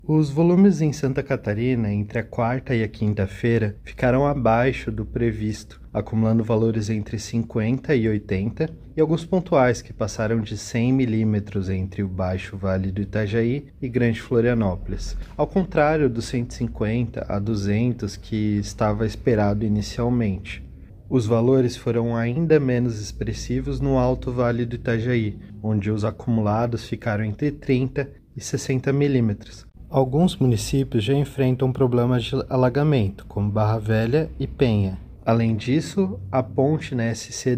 Os volumes em Santa Catarina entre a quarta e a quinta-feira ficaram abaixo do previsto, acumulando valores entre 50 e 80 e alguns pontuais que passaram de 100 milímetros entre o Baixo Vale do Itajaí e Grande Florianópolis, ao contrário dos 150 a 200 que estava esperado inicialmente. Os valores foram ainda menos expressivos no Alto Vale do Itajaí, onde os acumulados ficaram entre 30 e 60 milímetros. Alguns municípios já enfrentam problemas de alagamento, como Barra Velha e Penha. Além disso, a ponte na SC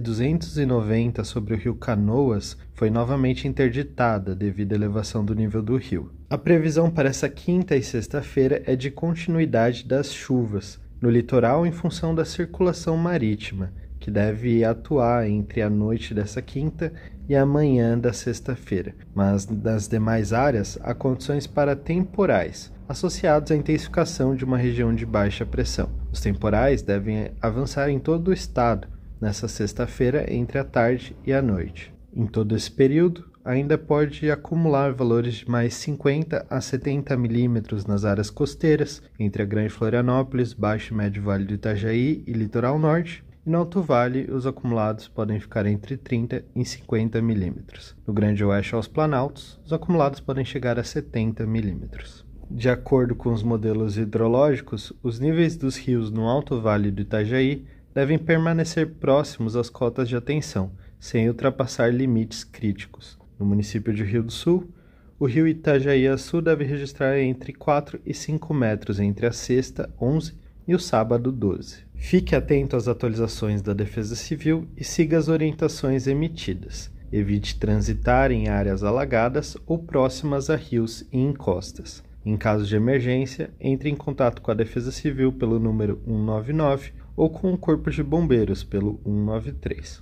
290 sobre o rio Canoas foi novamente interditada devido à elevação do nível do rio. A previsão para essa quinta e sexta-feira é de continuidade das chuvas no litoral em função da circulação marítima, que deve atuar entre a noite dessa quinta e a manhã da sexta-feira, mas nas demais áreas há condições para temporais, associados à intensificação de uma região de baixa pressão. Os temporais devem avançar em todo o estado nessa sexta-feira entre a tarde e a noite. Em todo esse período, ainda pode acumular valores de mais 50 a 70 milímetros nas áreas costeiras, entre a Grande Florianópolis, Baixo e Médio Vale do Itajaí e Litoral Norte, e no Alto Vale, os acumulados podem ficar entre 30 e 50 milímetros. No Grande Oeste aos Planaltos, os acumulados podem chegar a 70 milímetros. De acordo com os modelos hidrológicos, os níveis dos rios no Alto Vale do Itajaí devem permanecer próximos às cotas de atenção, sem ultrapassar limites críticos. No município de Rio do Sul, o rio Itajaí-Açu deve registrar entre 4 e 5 metros entre a sexta, 11, e o sábado 12. Fique atento às atualizações da Defesa Civil e siga as orientações emitidas. Evite transitar em áreas alagadas ou próximas a rios e encostas. Em caso de emergência, entre em contato com a Defesa Civil pelo número 199 ou com o Corpo de Bombeiros pelo 193.